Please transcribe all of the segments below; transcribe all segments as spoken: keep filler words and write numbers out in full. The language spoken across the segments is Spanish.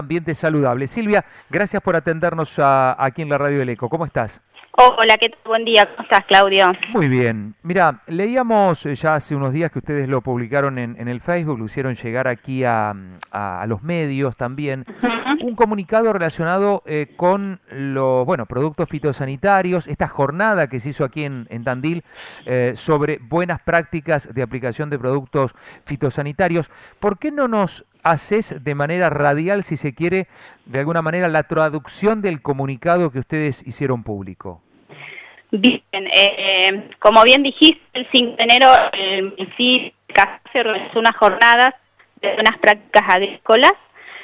Ambiente saludable. Silvia, gracias por atendernos a- aquí en la Radio del Eco. ¿Cómo estás? Hola, ¿qué tal? Buen día. ¿Cómo estás, Claudio? Muy bien. Mira, leíamos eh, ya hace unos días que ustedes lo publicaron en, en el Facebook, lo hicieron llegar aquí a, a- a los medios también, Ujú. un comunicado relacionado eh, con los, bueno, productos fitosanitarios, esta jornada que se hizo aquí en, en Tandil eh, sobre buenas prácticas de aplicación de productos fitosanitarios. ¿Por qué no nos haces de manera radial, si se quiere, de alguna manera, la traducción del comunicado que ustedes hicieron público? Bien, eh, como bien dijiste, el cinco de enero el municipio de Caspe se organizó unas jornadas de buenas prácticas agrícolas.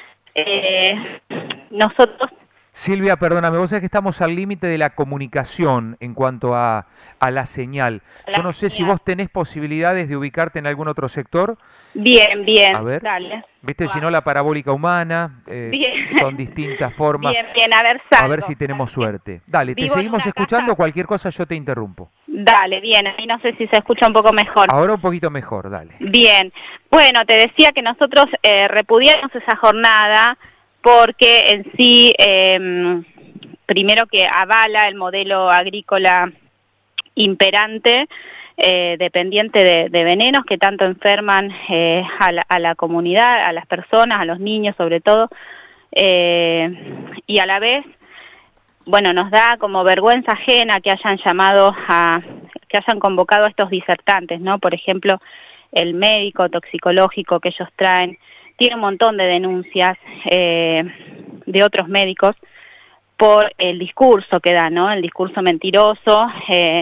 Eh, nosotros, Silvia, perdóname, vos sabés que estamos al límite de la comunicación en cuanto a, a la señal. Yo la no sé si señal. vos tenés posibilidades de ubicarte en algún otro sector. Bien, A bien, ver, dale. viste, si Va. no la parabólica humana, eh, Bien, son distintas formas. bien, bien, a ver, A ver salgo. si tenemos suerte. Dale, te Vivo en seguimos una escuchando, casa. cualquier cosa yo te interrumpo. Dale, bien, ahí no sé si se escucha un poco mejor. Ahora un poquito mejor, dale. Bien, bueno, te decía que nosotros eh, repudiamos esa jornada porque en sí, eh, primero que avala el modelo agrícola imperante, eh, dependiente de, de venenos que tanto enferman eh, a, la, a la comunidad, a las personas, a los niños sobre todo, eh, y a la vez, bueno, nos da como vergüenza ajena que hayan llamado a, que hayan convocado a estos disertantes, ¿no? Por ejemplo, el médico toxicológico que ellos traen, tiene un montón de denuncias eh, de otros médicos por el discurso que da, ¿no? El discurso mentiroso eh,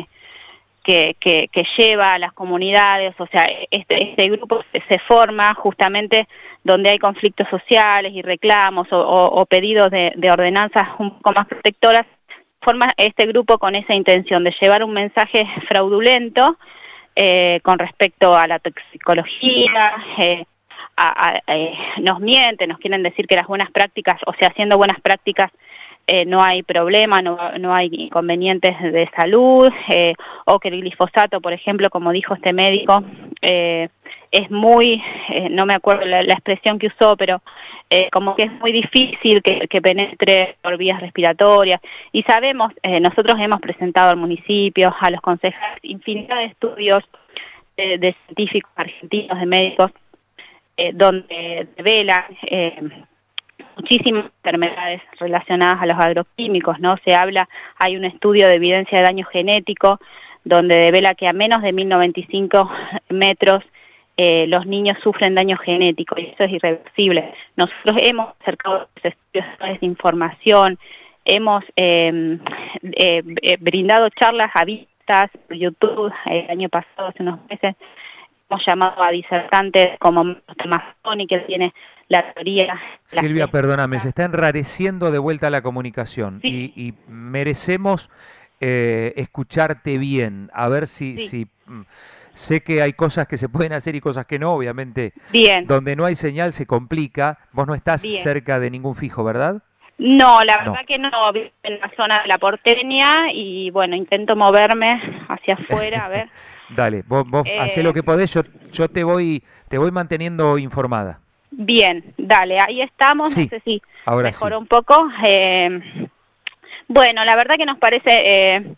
que, que, que lleva a las comunidades, o sea, este, este grupo se, se forma justamente donde hay conflictos sociales y reclamos o, o, o pedidos de, de ordenanzas un poco más protectoras, forma este grupo con esa intención de llevar un mensaje fraudulento eh, con respecto a la toxicología, eh, a, a, eh, nos mienten, nos quieren decir que las buenas prácticas, o sea, haciendo buenas prácticas eh, no hay problema, no, no hay inconvenientes de salud, eh, o que el glifosato, por ejemplo, como dijo este médico, eh, es muy, eh, no me acuerdo la, la expresión que usó, pero eh, como que es muy difícil que, que penetre por vías respiratorias. Y sabemos, eh, nosotros hemos presentado al municipio, a los concejales, infinidad de estudios de, de científicos argentinos, de médicos, eh, donde develan eh, muchísimas enfermedades relacionadas a los agroquímicos, ¿no? Se habla, hay un estudio de evidencia de daño genético donde devela que a menos de mil noventa y cinco metros eh, los niños sufren daño genético y eso es irreversible. Nosotros hemos acercado estudios de información, hemos eh, eh, eh, brindado charlas abiertas por YouTube eh, el año pasado, hace unos meses, hemos llamado a disertantes como Tomás Toni, que tiene la teoría. Las Silvia, tres. perdóname, se está enrareciendo de vuelta la comunicación Sí, y, y merecemos eh, escucharte bien, a ver si, sí, si mm, sé que hay cosas que se pueden hacer y cosas que no, obviamente, bien, donde no hay señal se complica. Vos no estás bien. cerca de ningún fijo, ¿verdad? No, la No. verdad que no, vivo en la zona de la Porteña y bueno, intento moverme hacia afuera, a ver. Dale, vos, vos hacé lo Eh, que podés, yo, yo te voy, te voy manteniendo informada. bien, dale, ahí estamos, no Sí, sé si ahora sí. mejoró un poco. Eh, bueno, la verdad que nos parece eh,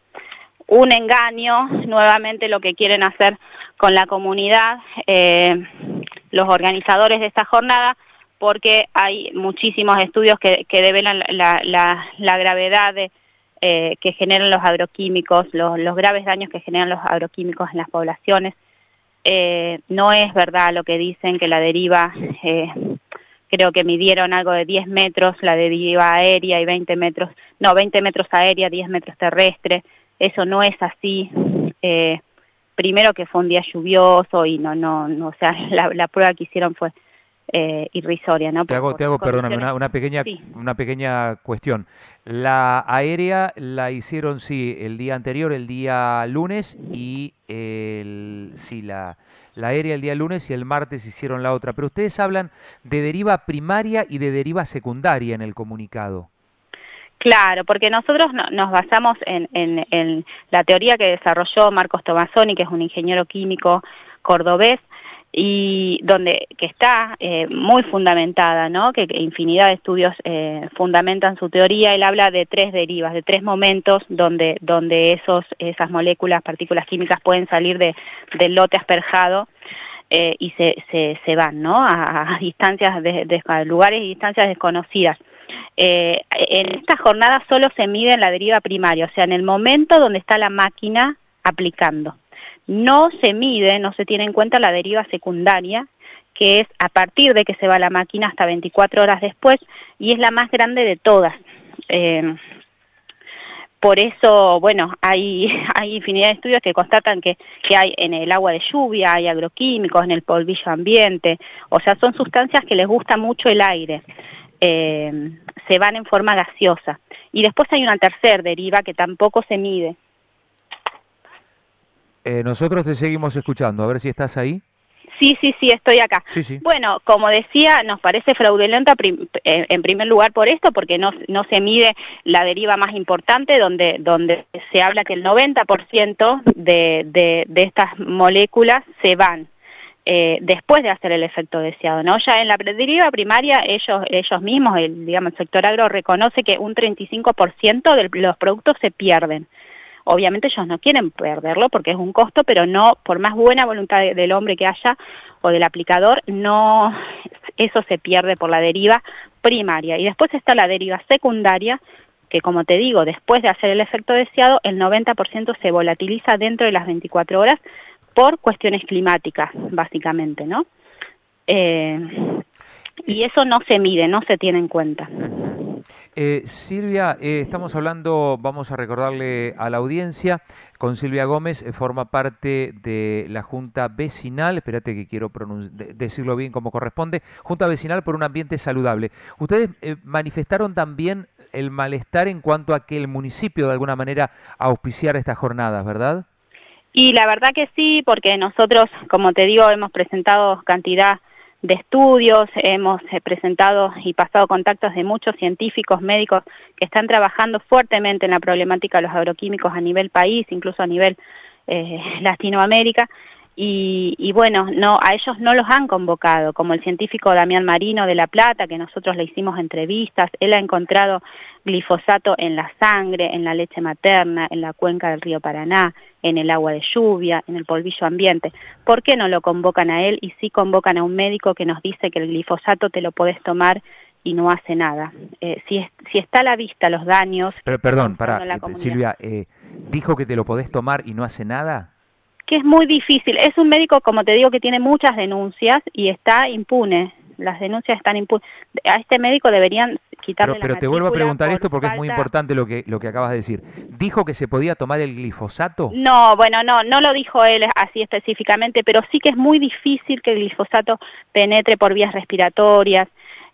un engaño, nuevamente lo que quieren hacer con la comunidad, eh, los organizadores de esta jornada, porque hay muchísimos estudios que, que develan la, la, la gravedad de, eh, que generan los agroquímicos, los, los graves daños que generan los agroquímicos en las poblaciones. Eh, no es verdad lo que dicen que la deriva, eh, creo que midieron algo de diez metros, la deriva aérea y veinte metros, no, veinte metros aérea, diez metros terrestre, eso no es así. Eh, primero que fue un día lluvioso y no, no, no, o sea, la, la prueba que hicieron fue eh, irrisoria, ¿no? Te Por, hago, por te hago, perdóname, condiciones, una, una pequeña, sí, una pequeña cuestión. La aérea la hicieron, sí, el día anterior, el día lunes, y el, sí, la, la aérea el día lunes y el martes hicieron la otra. Pero ustedes hablan de deriva primaria y de deriva secundaria en el comunicado. claro, porque nosotros no, nos basamos en, en, en la teoría que desarrolló Marcos Tomassoni, que es un ingeniero químico cordobés, y donde que está eh, muy fundamentada, ¿no? Que, que infinidad de estudios eh, fundamentan su teoría. Él habla de tres derivas, de tres momentos donde donde esos esas moléculas, partículas químicas pueden salir de, del lote asperjado eh, y se, se, se van, ¿no? A, a distancias de, de a lugares y distancias desconocidas. Eh, en esta jornada solo se mide en la deriva primaria, o sea, en el momento donde está la máquina aplicando. No se mide, no se tiene en cuenta la deriva secundaria, que es a partir de que se va la máquina hasta veinticuatro horas después, y es la más grande de todas. Eh, por eso, bueno, hay, hay infinidad de estudios que constatan que, que hay en el agua de lluvia, hay agroquímicos, en el polvillo ambiente, o sea, son sustancias que les gusta mucho el aire, eh, se van en forma gaseosa. Y después hay una tercera deriva que tampoco se mide. Eh, nosotros te seguimos escuchando, a ver si estás ahí. Sí, sí, sí, estoy acá. Sí, sí. Bueno, como decía, nos parece fraudulenta prim eh, en primer lugar por esto, porque no, no se mide la deriva más importante, donde, donde se habla que el noventa por ciento de, de, de estas moléculas se van eh, después de hacer el efecto deseado, ¿no? Ya en la deriva primaria, ellos, ellos mismos, el, digamos, el sector agro reconoce que un treinta y cinco por ciento de los productos se pierden. Obviamente ellos no quieren perderlo porque es un costo, pero no, por más buena voluntad de, del hombre que haya o del aplicador, no, eso se pierde por la deriva primaria. Y después está la deriva secundaria, que como te digo, después de hacer el efecto deseado, el noventa por ciento se volatiliza dentro de las veinticuatro horas por cuestiones climáticas, básicamente, ¿no? Eh, y eso no se mide, no se tiene en cuenta. Eh, Silvia, eh, estamos hablando, vamos a recordarle a la audiencia, con Silvia Gómez, eh, forma parte de la Junta Vecinal, espérate que quiero de decirlo bien como corresponde, Junta Vecinal por un Ambiente Saludable. Ustedes eh, manifestaron también el malestar en cuanto a que el municipio de alguna manera auspiciara estas jornadas, ¿verdad? Y la verdad que sí, porque nosotros, como te digo, hemos presentado cantidad de estudios, hemos presentado y pasado contactos de muchos científicos, médicos que están trabajando fuertemente en la problemática de los agroquímicos a nivel país, incluso a nivel eh, Latinoamérica, y, y bueno, no, a ellos no los han convocado, como el científico Damián Marino de La Plata, que nosotros le hicimos entrevistas. Él ha encontrado glifosato en la sangre, en la leche materna, en la cuenca del río Paraná, en el agua de lluvia, en el polvillo ambiente. ¿Por qué no lo convocan a él y sí convocan a un médico que nos dice que el glifosato te lo podés tomar y no hace nada? Eh, si, es, si está a la vista los daños... Pero perdón, para eh, Silvia, eh, ¿dijo que te lo podés tomar y no hace nada? Que es muy difícil. Es un médico, como te digo, que tiene muchas denuncias y está impune. Las denuncias están impunes. A este médico deberían quitarle pero, pero la te vuelvo a preguntar por esto porque falta... es muy importante lo que, lo que acabas de decir. ¿Dijo que se podía tomar el glifosato? No, bueno, no, no lo dijo él así específicamente, pero sí que es muy difícil que el glifosato penetre por vías respiratorias,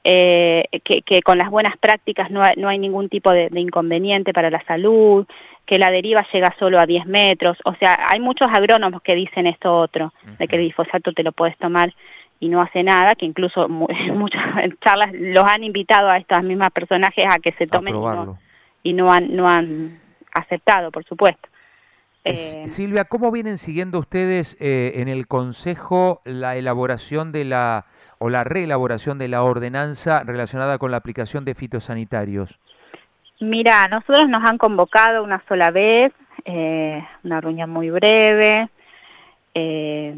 eh, que, que con las buenas prácticas no hay, no hay ningún tipo de, de inconveniente para la salud, que la deriva llega solo a diez metros. O sea, hay muchos agrónomos que dicen esto otro, uh-huh, de que el glifosato te lo puedes tomar y no hace nada, que incluso muchas charlas los han invitado a estos mismos personajes a que se tomen y no, y no han, no han aceptado, por supuesto. Eh, Silvia, ¿cómo vienen siguiendo ustedes eh, en el Consejo la elaboración de la o la reelaboración de la ordenanza relacionada con la aplicación de fitosanitarios? Mira, nosotros nos han convocado una sola vez, eh, una reunión muy breve. Eh,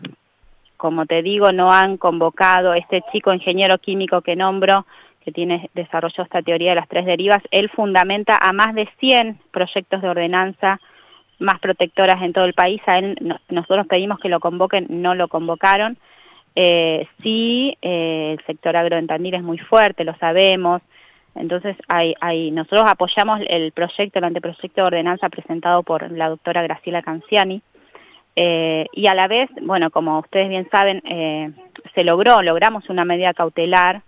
como te digo, no han convocado este chico ingeniero químico que nombro, que tiene desarrolló esta teoría de las tres derivas. Él fundamenta a más de cien proyectos de ordenanza más protectoras en todo el país. A él no, nosotros pedimos que lo convoquen, no lo convocaron. Eh, sí, eh, el sector agro en Tandil es muy fuerte, lo sabemos. Entonces, hay, hay, nosotros apoyamos el proyecto, el anteproyecto de ordenanza presentado por la doctora Graciela Canciani, eh, y a la vez, bueno, como ustedes bien saben, eh, se logró, logramos una medida cautelar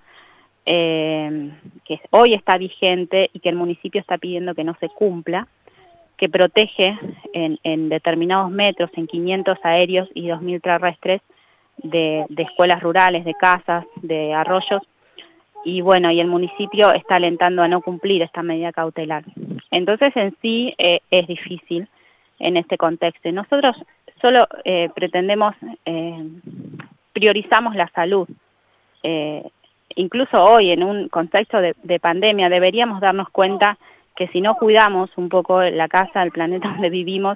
eh, que hoy está vigente y que el municipio está pidiendo que no se cumpla, que protege en, en determinados metros, en quinientos aéreos y dos mil terrestres, de, de escuelas rurales, de casas, de arroyos, y bueno, y el municipio está alentando a no cumplir esta medida cautelar. Entonces, en sí, eh, es difícil en este contexto. Y nosotros solo eh, pretendemos eh, priorizamos la salud. Eh, incluso hoy, en un contexto de, de pandemia, deberíamos darnos cuenta que si no cuidamos un poco la casa, el planeta donde vivimos,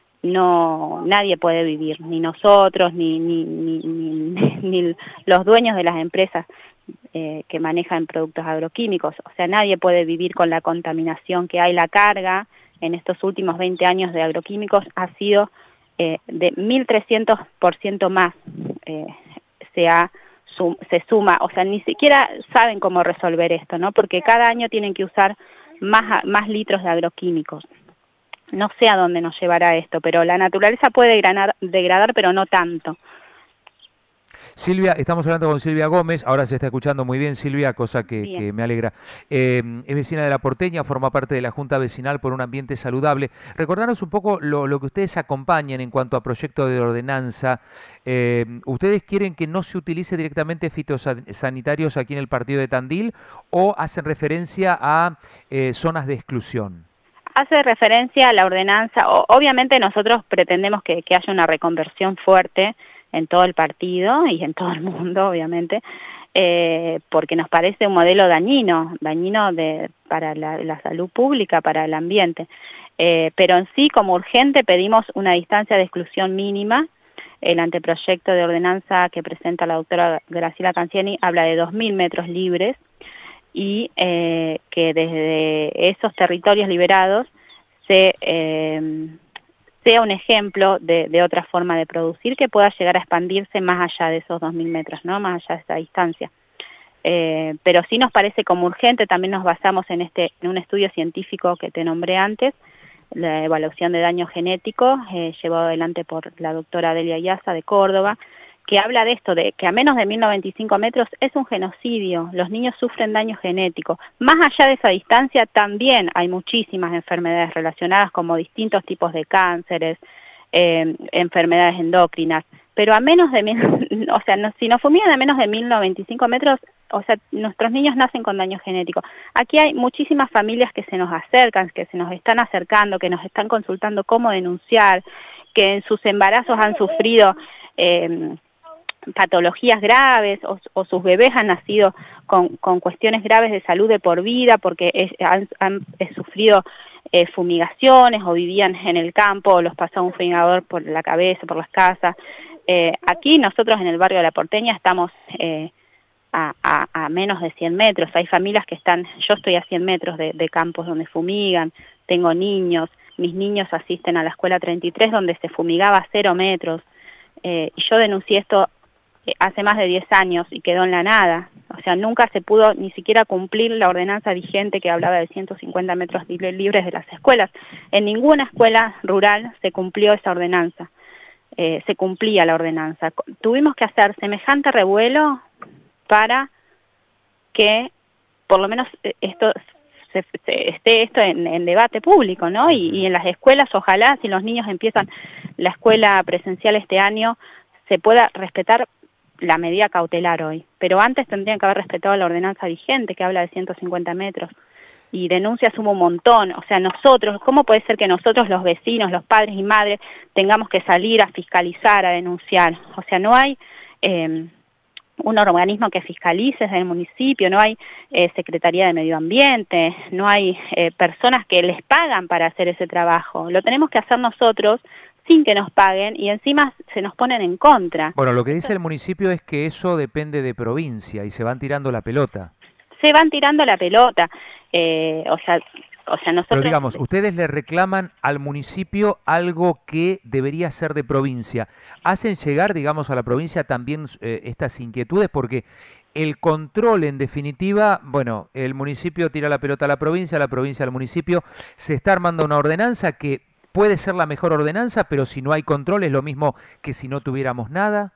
no nadie puede vivir, ni nosotros, ni, ni, ni, ni, ni los dueños de las empresas eh, que manejan productos agroquímicos. O sea, nadie puede vivir con la contaminación que hay. La carga en estos últimos veinte años de agroquímicos ha sido eh, de mil trescientos por ciento más. Eh, se, ha, sum, se suma, o sea, ni siquiera saben cómo resolver esto, ¿no? Porque cada año tienen que usar más, más litros de agroquímicos. No sé a dónde nos llevará esto, pero la naturaleza puede degradar, degradar pero no tanto. Silvia, estamos hablando con Silvia Gómez, ahora se está escuchando muy bien Silvia, cosa que, que me alegra. Eh, es vecina de La Porteña, forma parte de la Junta Vecinal por un Ambiente Saludable. Recordaros un poco lo, lo que ustedes acompañan en cuanto a proyectos de ordenanza. Eh, ¿Ustedes quieren que no se utilice directamente fitosanitarios aquí en el partido de Tandil o hacen referencia a eh, zonas de exclusión? Hace referencia a la ordenanza, o, obviamente nosotros pretendemos que, que haya una reconversión fuerte en todo el partido y en todo el mundo, obviamente, eh, porque nos parece un modelo dañino, dañino de, para la, la salud pública, para el ambiente. Eh, pero en sí, como urgente, pedimos una distancia de exclusión mínima. El anteproyecto de ordenanza que presenta la doctora Graciela Canciani habla de dos mil metros libres, y eh, que desde esos territorios liberados se, eh, sea un ejemplo de, de otra forma de producir que pueda llegar a expandirse más allá de esos dos mil metros, ¿no? Más allá de esa distancia. Eh, pero sí nos parece como urgente, también nos basamos en, este, en un estudio científico que te nombré antes, la evaluación de daño genético, eh, llevado adelante por la doctora Delia Iazza de Córdoba, que habla de esto, de que a menos de mil noventa y cinco metros es un genocidio, los niños sufren daño genético. Más allá de esa distancia también hay muchísimas enfermedades relacionadas como distintos tipos de cánceres, eh, enfermedades endócrinas, pero a menos de mil, o sea, no, si nos fumigan a menos de mil noventa y cinco metros, o sea, nuestros niños nacen con daño genético. Aquí hay muchísimas familias que se nos acercan, que se nos están acercando, que nos están consultando cómo denunciar, que en sus embarazos han sufrido Eh, patologías graves o, o sus bebés han nacido con, con cuestiones graves de salud de por vida porque es, han, han es, sufrido eh, fumigaciones o vivían en el campo o los pasaba un fumigador por la cabeza, por las casas. Eh, aquí nosotros en el barrio de La Porteña estamos eh, a, a, a menos de cien metros, hay familias que están, yo estoy a cien metros de, de campos donde fumigan, tengo niños, mis niños asisten a la escuela treinta y tres donde se fumigaba a cero metros, eh, y yo denuncié esto hace más de diez años y quedó en la nada. O sea, nunca se pudo ni siquiera cumplir la ordenanza vigente que hablaba de ciento cincuenta metros libres de las escuelas. En ninguna escuela rural se cumplió esa ordenanza, eh, se cumplía la ordenanza. Tuvimos que hacer semejante revuelo para que por lo menos esto se, se, esté esto en, en debate público, ¿no? Y, y en las escuelas, ojalá, si los niños empiezan la escuela presencial este año, se pueda respetar la medida cautelar hoy, pero antes tendrían que haber respetado la ordenanza vigente que habla de ciento cincuenta metros, y denuncias hubo un montón. O sea, nosotros, ¿cómo puede ser que nosotros los vecinos, los padres y madres, tengamos que salir a fiscalizar, a denunciar? O sea, no hay eh, un organismo que fiscalice desde el municipio, no hay eh, Secretaría de Medio Ambiente, no hay eh, personas que les pagan para hacer ese trabajo, lo tenemos que hacer nosotros, sin que nos paguen, y encima se nos ponen en contra. Bueno, lo que dice el municipio es que eso depende de provincia y se van tirando la pelota. Se van tirando la pelota, eh, o sea, o sea nosotros... Pero digamos, ustedes le reclaman al municipio algo que debería ser de provincia. ¿Hacen llegar, digamos, a la provincia también eh, estas inquietudes? Porque el control, en definitiva, bueno, el municipio tira la pelota a la provincia, la provincia al municipio, se está armando una ordenanza que puede ser la mejor ordenanza, pero si no hay control es lo mismo que si no tuviéramos nada.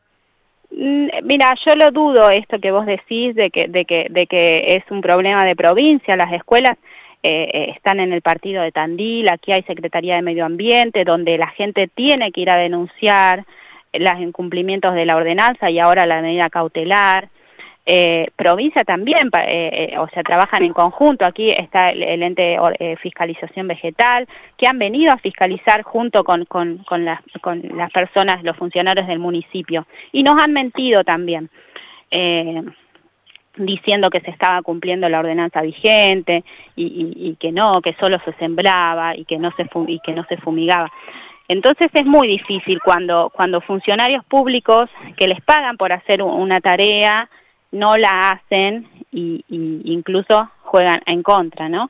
Mira, yo lo dudo esto que vos decís de que de que de que es un problema de provincia. Las escuelas eh, están en el partido de Tandil, aquí hay Secretaría de Medio Ambiente, donde la gente tiene que ir a denunciar los incumplimientos de la ordenanza y ahora la medida cautelar. Eh, provincia también, eh, eh, o sea, trabajan en conjunto. Aquí está el, el ente eh, fiscalización vegetal, que han venido a fiscalizar junto con, con, con, las, con las personas, los funcionarios del municipio, y nos han mentido también, eh, diciendo que se estaba cumpliendo la ordenanza vigente y, y, y que no, que solo se sembraba y que no se, y que no se fumigaba. Entonces es muy difícil cuando, cuando funcionarios públicos que les pagan por hacer una tarea no la hacen y, y incluso juegan en contra, ¿no?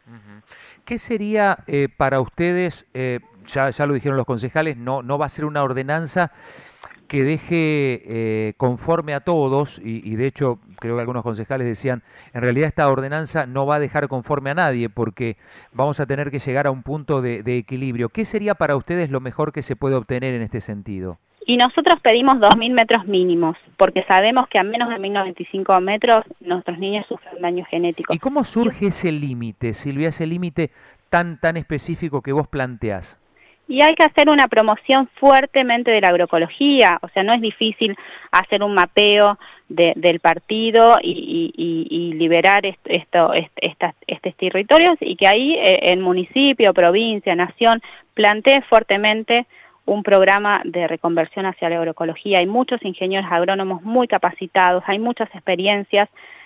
¿Qué sería eh, para ustedes, eh, ya, ya lo dijeron los concejales, no, no va a ser una ordenanza que deje eh, conforme a todos, y, y de hecho creo que algunos concejales decían, en realidad esta ordenanza no va a dejar conforme a nadie porque vamos a tener que llegar a un punto de, de equilibrio? ¿Qué sería para ustedes lo mejor que se puede obtener en este sentido? Y nosotros pedimos dos mil metros mínimos, porque sabemos que a menos de mil noventa y cinco metros nuestros niños sufren daño genético. ¿Y cómo surge ese límite, Silvia, ese límite tan, tan específico que vos planteás? Y hay que hacer una promoción fuertemente de la agroecología, o sea, no es difícil hacer un mapeo de, del partido y, y, y, y liberar esto, esto, estas, estos territorios y que ahí eh, el municipio, provincia, nación plantee fuertemente un programa de reconversión hacia la agroecología. Hay muchos ingenieros agrónomos muy capacitados, hay muchas experiencias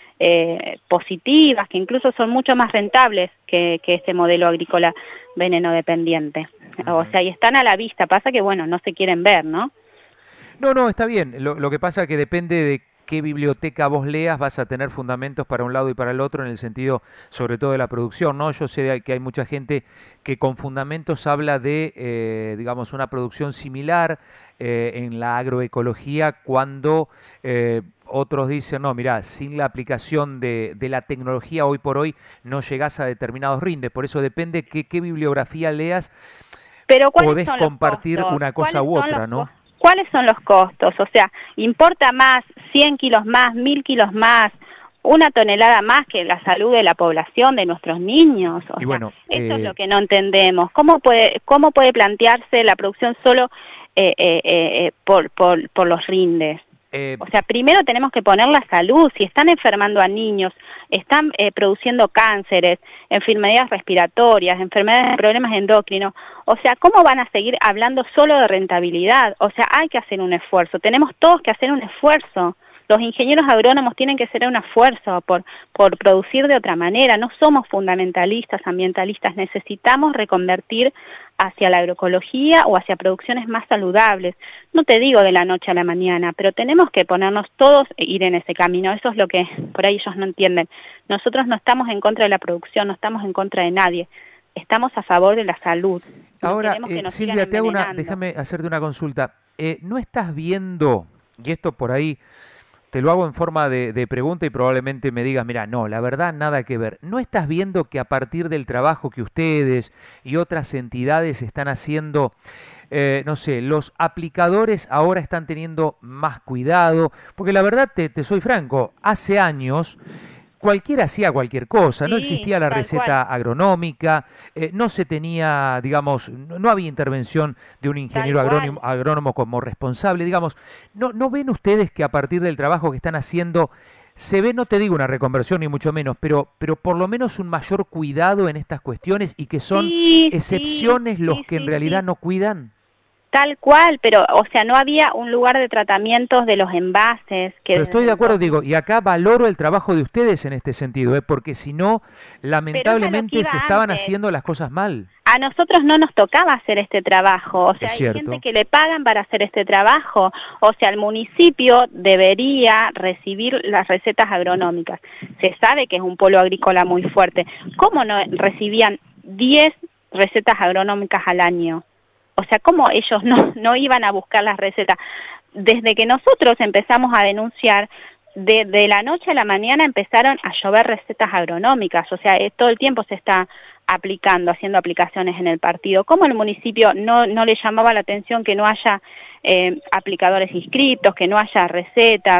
eh, positivas que incluso son mucho más rentables que, que este modelo agrícola veneno dependiente. Uh-huh. O sea, y están a la vista, pasa que bueno, no se quieren ver, ¿no? No, no, está bien. Lo, lo que pasa es que depende de qué biblioteca vos leas, vas a tener fundamentos para un lado y para el otro en el sentido, sobre todo, de la producción, ¿no? Yo sé que hay mucha gente que con fundamentos habla de, eh, digamos, una producción similar eh, en la agroecología cuando eh, otros dicen, no, mirá, sin la aplicación de, de la tecnología hoy por hoy no llegás a determinados rindes. Por eso depende qué, qué bibliografía leas, pero podés compartir una cosa u otra, ¿no? ¿Cuáles son los costos? O sea, ¿importa más, cien kilos más, mil kilos más, una tonelada más que la salud de la población, de nuestros niños? O y sea, bueno, eso eh... es lo que no entendemos. ¿Cómo puede, cómo puede plantearse la producción solo eh, eh, eh, por, por, por los rindes? Eh... O sea, primero tenemos que poner la salud. Si están enfermando a niños, están eh, produciendo cánceres, enfermedades respiratorias, enfermedades, problemas endocrinos. O sea, ¿cómo van a seguir hablando solo de rentabilidad? O sea, hay que hacer un esfuerzo. Tenemos todos que hacer un esfuerzo. Los ingenieros agrónomos tienen que hacer un esfuerzo por, por producir de otra manera. No somos fundamentalistas, ambientalistas. Necesitamos reconvertir hacia la agroecología o hacia producciones más saludables. No te digo de la noche a la mañana, pero tenemos que ponernos todos e ir en ese camino. Eso es lo que por ahí ellos no entienden. Nosotros no estamos en contra de la producción, no estamos en contra de nadie. Estamos a favor de la salud. No Ahora, eh, Silvia, te hago una, déjame hacerte una consulta. Eh, ¿No estás viendo, y esto por ahí te lo hago en forma de, de pregunta y probablemente me digas, mira, no, la verdad nada que ver. ¿No estás viendo que a partir del trabajo que ustedes y otras entidades están haciendo, eh, no sé, los aplicadores ahora están teniendo más cuidado? Porque la verdad, te, te soy franco, hace años cualquiera hacía cualquier cosa, sí, no existía la receta cual. agronómica, eh, no se tenía, digamos, no, no había intervención de un ingeniero agrónomo, agrónomo como responsable, digamos. ¿No, ¿No ven ustedes que a partir del trabajo que están haciendo se ve, no te digo una reconversión ni mucho menos, pero, pero por lo menos un mayor cuidado en estas cuestiones y que son sí, excepciones sí, los sí, que en sí, realidad sí. no cuidan? Tal cual, pero, o sea, no había un lugar de tratamientos de los envases. Que pero estoy de acuerdo, digo, y acá valoro el trabajo de ustedes en este sentido, ¿eh? Porque si no, lamentablemente se estaban antes. haciendo las cosas mal. A nosotros no nos tocaba hacer este trabajo, o sea, hay gente que le pagan para hacer este trabajo, o sea, el municipio debería recibir las recetas agronómicas. Se sabe que es un polo agrícola muy fuerte. ¿Cómo no recibían diez recetas agronómicas al año? O sea, ¿cómo ellos no, no iban a buscar las recetas? Desde que nosotros empezamos a denunciar, de, de la noche a la mañana empezaron a llover recetas agronómicas, o sea, eh, todo el tiempo se está aplicando, haciendo aplicaciones en el partido. ¿Cómo el municipio no, no le llamaba la atención que no haya eh, aplicadores inscritos, que no haya recetas?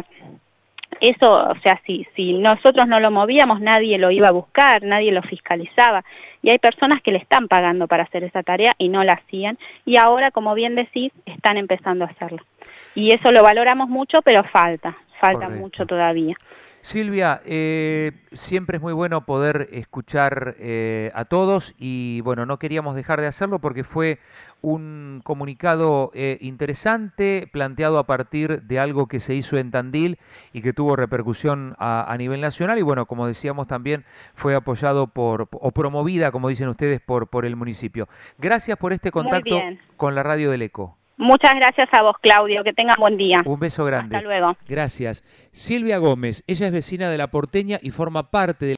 Eso, o sea, si, si nosotros no lo movíamos, nadie lo iba a buscar, nadie lo fiscalizaba. Y hay personas que le están pagando para hacer esa tarea y no la hacían. Y ahora, como bien decís, están empezando a hacerlo. Y eso lo valoramos mucho, pero falta, falta Correcto. mucho todavía. Silvia, eh, siempre es muy bueno poder escuchar eh, a todos y bueno, no queríamos dejar de hacerlo porque fue un comunicado eh, interesante, planteado a partir de algo que se hizo en Tandil y que tuvo repercusión a, a nivel nacional y bueno, como decíamos también fue apoyado por, o promovida, como dicen ustedes, por, por el municipio. Gracias por este Muy contacto bien. con la Radio del Eco. Muchas gracias a vos, Claudio. Que tengas buen día. Un beso grande. Hasta luego. Gracias. Silvia Gómez, ella es vecina de La Porteña y forma parte de